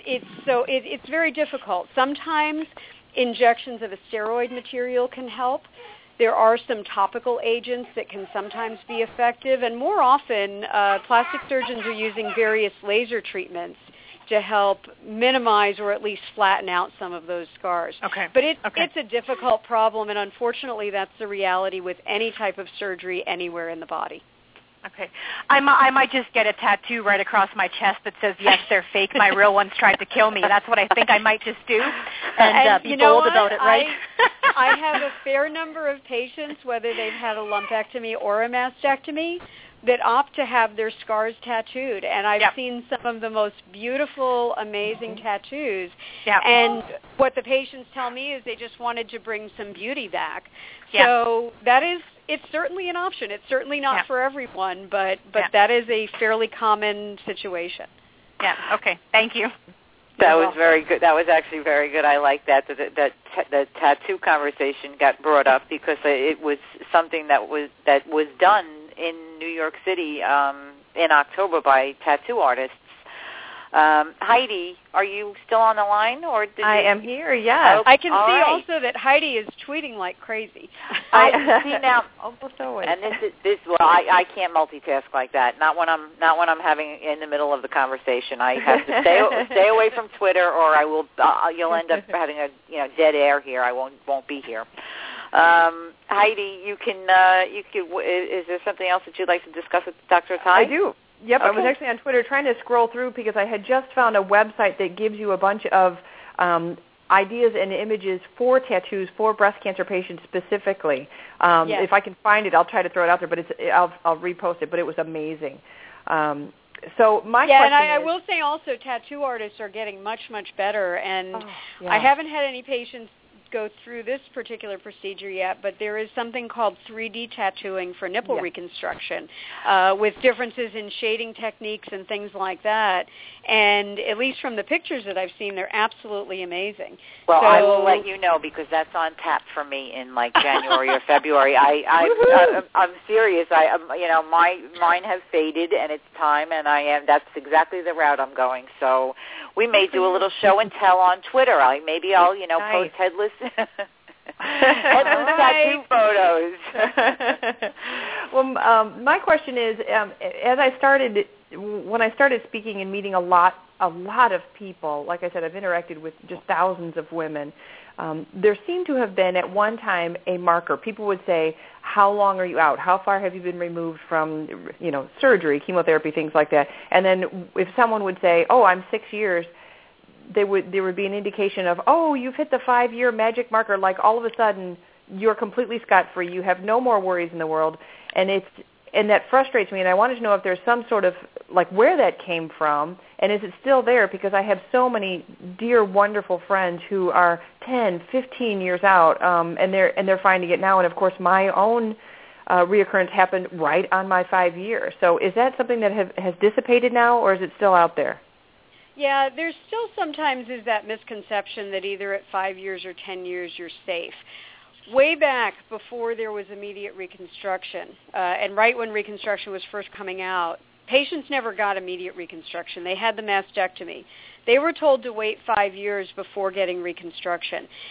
it's very difficult. Sometimes injections of a steroid material can help. There are some topical agents that can sometimes be effective, and more often plastic surgeons are using various laser treatments to help minimize or at least flatten out some of those scars.
Okay.
But it's a difficult problem, and unfortunately that's the reality with any type of surgery anywhere in the body.
Okay. I might just get a tattoo right across my chest that says, yes, they're fake. My real ones tried to kill me. That's what I think I might just do and be bold about it, right?
I have a fair number of patients, whether they've had a lumpectomy or a mastectomy, that opt to have their scars tattooed. And I've seen some of the most beautiful, amazing tattoos. Yep. And what the patients tell me is they just wanted to bring some beauty back. Yep. So it's certainly an option. It's certainly not for everyone, but that is a fairly common situation.
Yeah, okay. Thank you.
That was very good. That was actually very good. I like that the tattoo conversation got brought up because it was something that was done in New York City in October by tattoo artists. Heidi, are you still on the line, or
I am here? Yes.
I can see also that Heidi is tweeting like crazy.
I see now.
Almost always.
And this. Well, I can't multitask like that. Not when I'm having in the middle of the conversation. I have to stay away from Twitter, or I will. You'll end up having a dead air here. I won't be here. Heidi, you can. Is there something else that you'd like to discuss with Dr. Atai?
I do. Yep,
okay.
I was actually on Twitter trying to scroll through because I had just found a website that gives you a bunch of ideas and images for tattoos for breast cancer patients specifically. Yes. If I can find it, I'll try to throw it out there, but I'll repost it. But it was amazing. So my question
and I will say also tattoo artists are getting much, much better, and I haven't had any patients go through this particular procedure yet, but there is something called 3D tattooing for nipple reconstruction with differences in shading techniques and things like that. And at least from the pictures that I've seen, they're absolutely amazing.
Well, I will let you know because that's on tap for me in like January or February. I'm serious. Mine have faded and it's time, and that's exactly the route I'm going. So we may do a little show and tell on Twitter. Maybe I'll post headless tattoo photos.
Well, my question is, when I started speaking and meeting a lot of people, like I said, I've interacted with just thousands of women. There seemed to have been at one time a marker. People would say, how long are you out? How far have you been removed from, surgery, chemotherapy, things like that? And then if someone would say, oh, I'm 6 years, there would be an indication of, oh, you've hit the 5-year magic marker, like all of a sudden you're completely scot-free, you have no more worries in the world, and that frustrates me, and I wanted to know if there's some sort of, like, where that came from, and is it still there, because I have so many dear, wonderful friends who are 10, 15 years out, and they're finding it now, and of course my own reoccurrence happened right on my 5 years. So is that something that has dissipated now, or is it still out there?
Yeah, there's still sometimes is that misconception that either at 5 years or 10 years you're safe. Way back before there was immediate reconstruction, and right when reconstruction was first coming out, patients never got immediate reconstruction. They had the mastectomy. They were told to wait 5 years before getting reconstruction.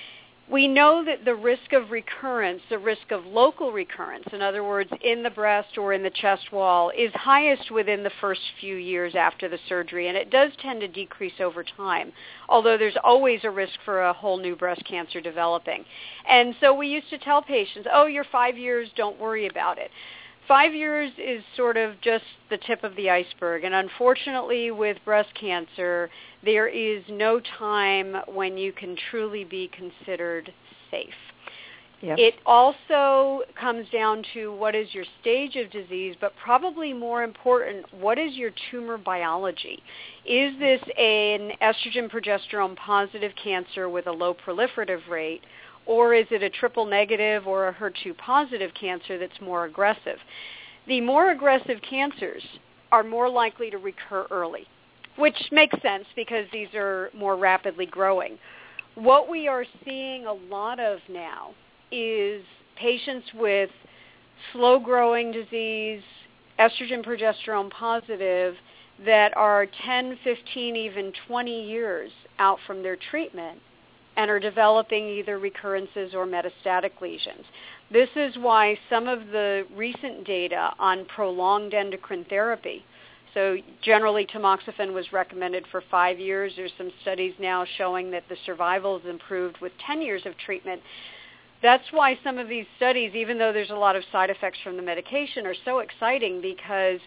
We know that the risk of recurrence, the risk of local recurrence, in other words, in the breast or in the chest wall, is highest within the first few years after the surgery, and it does tend to decrease over time, although there's always a risk for a whole new breast cancer developing. And so we used to tell patients, oh, you're 5 years, don't worry about it. 5 years is sort of just the tip of the iceberg, and unfortunately with breast cancer, there is no time when you can truly be considered safe. Yep. It also comes down to what is your stage of disease, but probably more important, what is your tumor biology? Is this an estrogen-progesterone positive cancer with a low proliferative rate, or is it a triple negative or a HER2 positive cancer that's more aggressive? The more aggressive cancers are more likely to recur early, which makes sense because these are more rapidly growing. What we are seeing a lot of now is patients with slow-growing disease, estrogen-progesterone positive, that are 10, 15, even 20 years out from their treatment and are developing either recurrences or metastatic lesions. This is why some of the recent data on prolonged endocrine therapy, so generally tamoxifen was recommended for 5 years. There's some studies now showing that the survival is improved with 10 years of treatment. That's why some of these studies, even though there's a lot of side effects from the medication, are so exciting because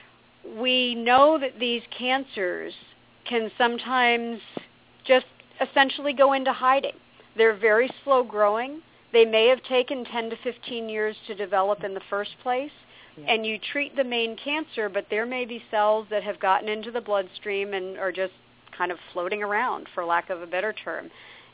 we know that these cancers can sometimes just essentially go into hiding. They're very slow growing. They may have taken 10 to 15 years to develop in the first place, and you treat the main cancer, but there may be cells that have gotten into the bloodstream and are just kind of floating around, for lack of a better term.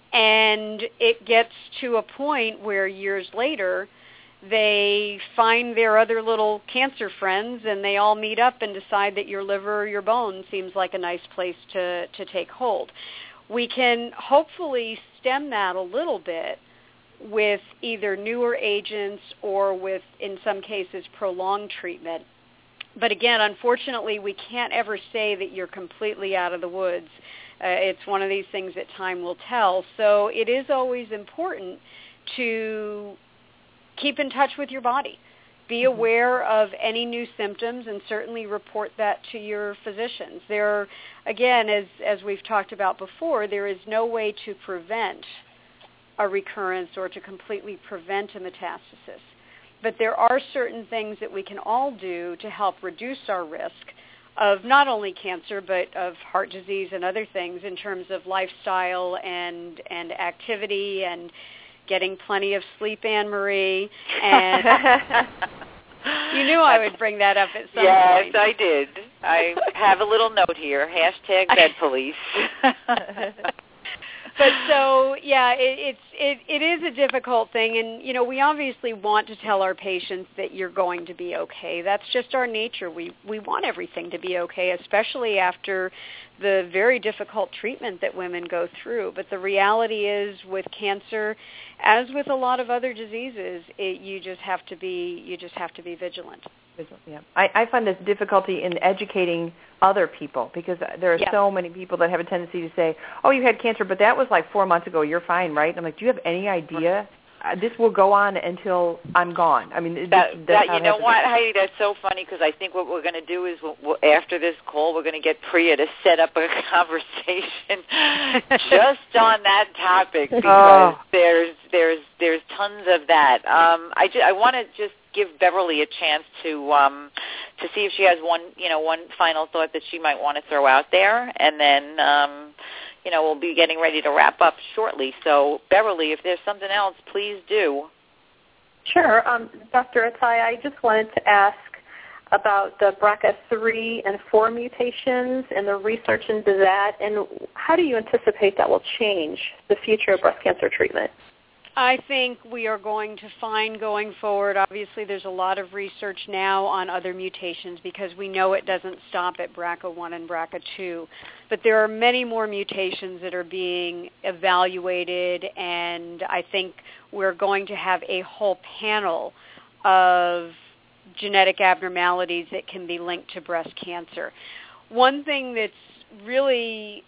And it gets to a point where years later, they find their other little cancer friends, and they all meet up and decide that your liver or your bone seems like a nice place to take hold. We can hopefully stem that a little bit with either newer agents or with, in some cases, prolonged treatment. But again, unfortunately, we can't ever say that you're completely out of the woods. It's one of these things that time will tell. So it is always important to keep in touch with your body. Be aware of any new symptoms and certainly report that to your physicians. There, again, as we've talked about before, there is no way to prevent a recurrence or to completely prevent a metastasis. But there are certain things that we can all do to help reduce our risk of not only cancer but of heart disease and other things in terms of lifestyle and activity and getting plenty of sleep, Anne-Marie. And you knew I would bring that up at some point.
Yes, I did. I have a little note here, #BedPolice.
But so, yeah, it is a difficult thing, and, you know, we obviously want to tell our patients that you're going to be okay. That's just our nature. We want everything to be okay, especially after the very difficult treatment that women go through. But the reality is with cancer, as with a lot of other diseases, you just have to be vigilant.
Yeah. I find this difficulty in educating other people because there are so many people that have a tendency to say, oh, you had cancer, but that was like 4 months ago. You're fine, right? And I'm like, do you have any idea? This will go on until I'm gone. I mean,
you know what, Heidi, that's so funny because I think what we're going to do is after this call, we're going to get Priya to set up a conversation just on that topic because there's tons of that. I want to just give Beverly a chance to see if she has one final thought that she might want to throw out there, and then we'll be getting ready to wrap up shortly. So, Beverly, if there's something else, please do.
Sure. Dr. Atai, I just wanted to ask about the BRCA3 and 4 mutations and the research into that, and how do you anticipate that will change the future of breast cancer treatment?
I think we are going to find going forward, obviously there's a lot of research now on other mutations because we know it doesn't stop at BRCA1 and BRCA2. But there are many more mutations that are being evaluated, and I think we're going to have a whole panel of genetic abnormalities that can be linked to breast cancer. One thing that's really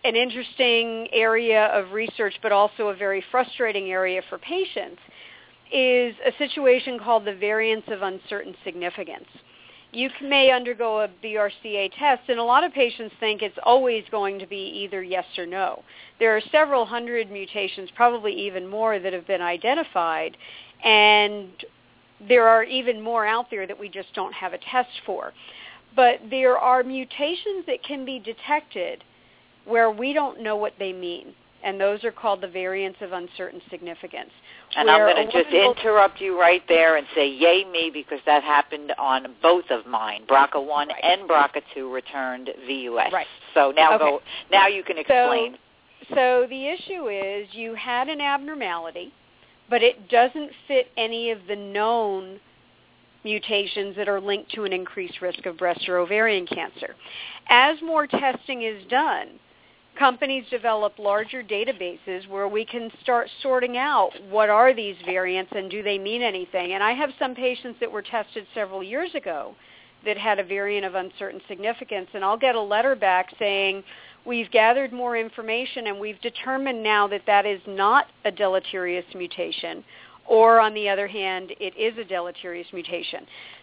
an interesting area of research, but also a very frustrating area for patients, is a situation called the variance of uncertain significance. You may undergo a BRCA test, and a lot of patients think it's always going to be either yes or no. There are several hundred mutations, probably even more, that have been identified, and there are even more out there that we just don't have a test for. But there are mutations that can be detected where we don't know what they mean, and those are called the variants of uncertain significance.
And I'm going to just interrupt you right there and say yay me, because that happened on both of mine. BRCA1 and BRCA2 returned VUS.
Right.
So now now you can explain.
So the issue is you had an abnormality, but it doesn't fit any of the known mutations that are linked to an increased risk of breast or ovarian cancer. As more testing is done, companies develop larger databases where we can start sorting out what are these variants and do they mean anything. And I have some patients that were tested several years ago that had a variant of uncertain significance, and I'll get a letter back saying, we've gathered more information and we've determined now that that is not a deleterious mutation, or on the other hand, it is a deleterious mutation.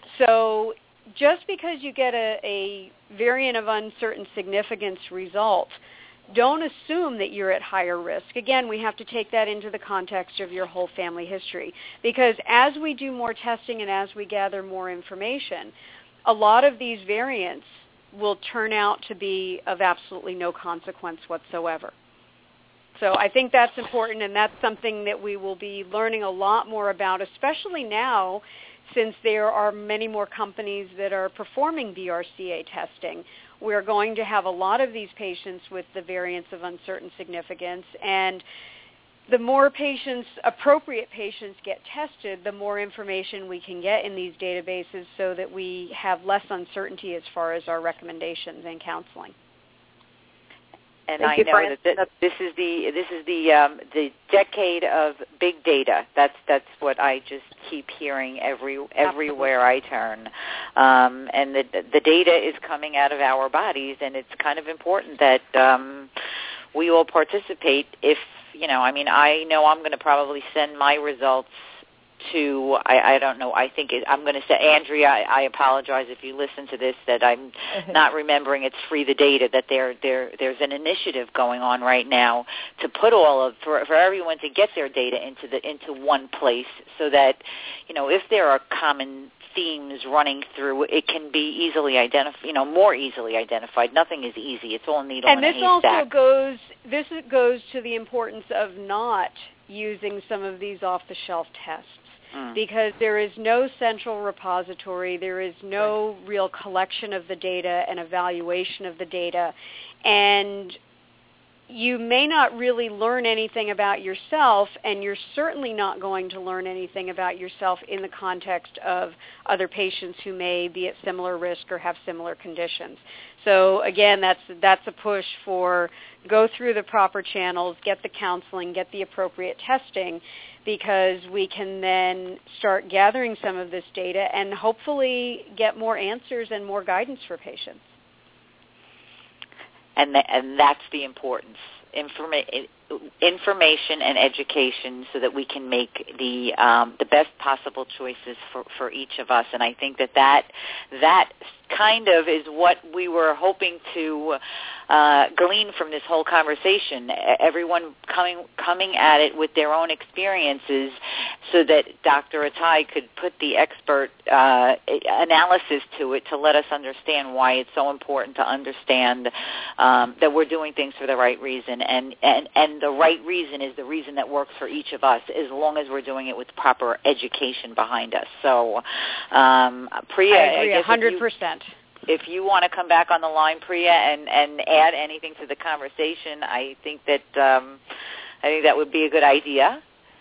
So just because you get a variant of uncertain significance result, don't assume that you're at higher risk. Again, we have to take that into the context of your whole family history, because as we do more testing and as we gather more information, a lot of these variants will turn out to be of absolutely no consequence whatsoever. So I think that's important, and that's something that we will be learning a lot more about, especially now since there are many more companies that are performing BRCA testing. We're going to have a lot of these patients with the variants of uncertain significance, and the more patients, appropriate patients, get tested, the more information we can get in these databases so that we have less uncertainty as far as our recommendations and counseling.
And I know that this is the decade of big data. That's what I just keep hearing everywhere I turn. And the data is coming out of our bodies, and it's kind of important that we all participate. If I know I'm going to probably send my results to, I don't know, I think I'm going to say, Andrea, I apologize if you listen to this, that I'm not remembering it's Free the Data, that there's an initiative going on right now to put for everyone to get their data into one place, so that, if there are common themes running through, it can be easily identified, more easily identified. Nothing is easy. It's all needle in a haystack.
And this goes to the importance of not using some of these off-the-shelf tests. Because there is no central repository, there is no real collection of the data and evaluation of the data, and you may not really learn anything about yourself, and you're certainly not going to learn anything about yourself in the context of other patients who may be at similar risk or have similar conditions. So again, that's a push for go through the proper channels, get the counseling, get the appropriate testing, because we can then start gathering some of this data and hopefully get more answers and more guidance for patients.
And that's the importance. Information and education, so that we can make the best possible choices for each of us. And I think that kind of is what we were hoping to glean from this whole conversation. Everyone coming at it with their own experiences, so that Dr. Atai could put the expert analysis to it to let us understand why it's so important to understand that we're doing things for the right reason, and the right reason is the reason that works for each of us, as long as we're doing it with proper education behind us. So, Priya,
I agree 100%.
If you want to come back on the line, Priya, and add anything to the conversation, I think that would be a good idea.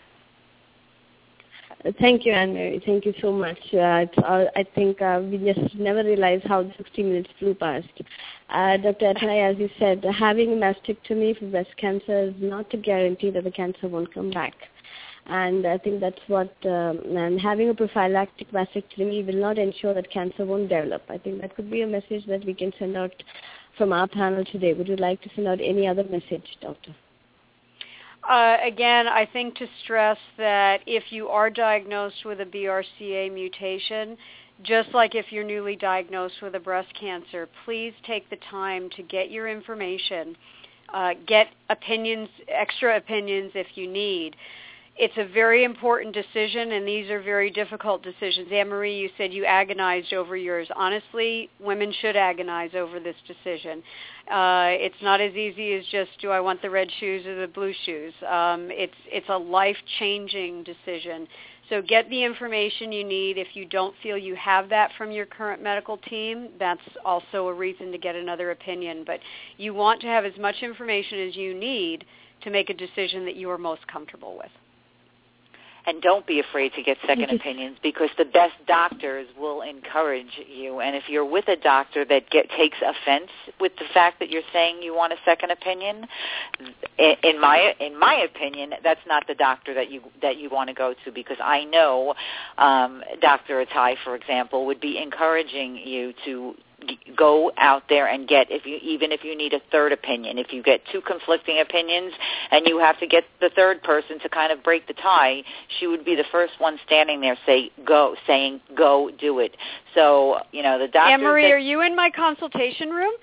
Thank you, Anne-Marie. Thank you so much. I think we just never realized how the 60 minutes flew past. Dr. Atai, as you said, having a mastectomy for breast cancer is not a guarantee that the cancer won't come back. And I think that's what, and having a prophylactic mastectomy will not ensure that cancer won't develop. I think that could be a message that we can send out from our panel today. Would you like to send out any other message, Doctor?
Again, I think to stress that if you are diagnosed with a BRCA mutation, just like if you're newly diagnosed with a breast cancer, please take the time to get your information, get opinions, extra opinions if you need. It's a very important decision, and these are very difficult decisions. Anne-Marie, you said you agonized over yours. Honestly, women should agonize over this decision. It's not as easy as just, do I want the red shoes or the blue shoes? It's a life-changing decision. So get the information you need. If you don't feel you have that from your current medical team, that's also a reason to get another opinion. But you want to have as much information as you need to make a decision that you are most comfortable with.
And don't be afraid to get second opinions, because the best doctors will encourage you. And if you're with a doctor that takes offense with the fact that you're saying you want a second opinion, in my opinion, that's not the doctor that you want to go to, because I know Dr. Atai, for example, would be encouraging you to go out there and get, even if you need a third opinion. If you get two conflicting opinions and you have to get the third person to kind of break the tie, she would be the first one standing there saying, go do it. So, the doctor...
Anne-Marie, are you in my consultation room?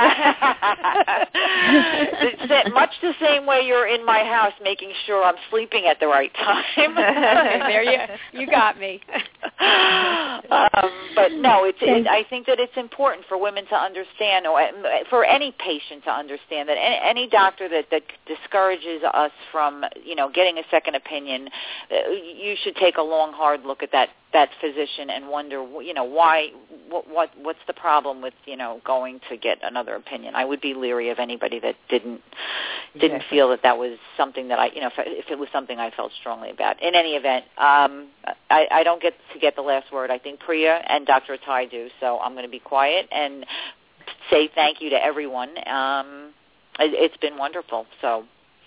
Much the same way you're in my house making sure I'm sleeping at the right time.
There you got me.
But no, I think that it's important for women to understand, or for any patient to understand, that any doctor that discourages us from, getting a second opinion, you should take a long, hard look at that physician and wonder, why, what's the problem with, going to get another opinion. I would be leery of anybody that didn't feel that was something that if it was something I felt strongly about. In any event, I don't get to get the last word. I think Priya and Dr. Atai do, so I'm going to be quiet and say thank you to everyone. It's been wonderful. So.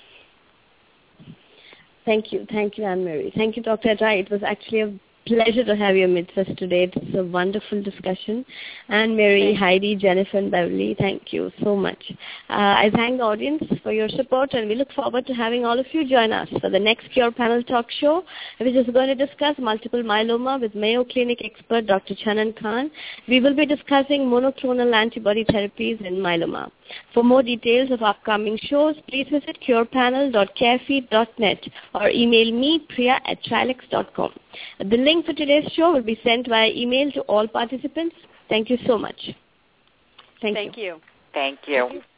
Thank you, Anne-Marie. Thank you, Dr. Atai. It was actually a pleasure to have you amidst us today. It's a wonderful discussion. Anne-Marie, Heidi, Jennifer, and Beverly, thank you so much. I thank the audience for your support, and we look forward to having all of you join us for the next Cure Panel Talk Show, which is going to discuss multiple myeloma with Mayo Clinic expert Dr. Chanan Khan. We will be discussing monoclonal antibody therapies in myeloma. For more details of upcoming shows, please visit curepanel.carefeed.net or email me, priya@trilix.com. The link for today's show will be sent via email to all participants. Thank you so much. Thank you.
Thank you.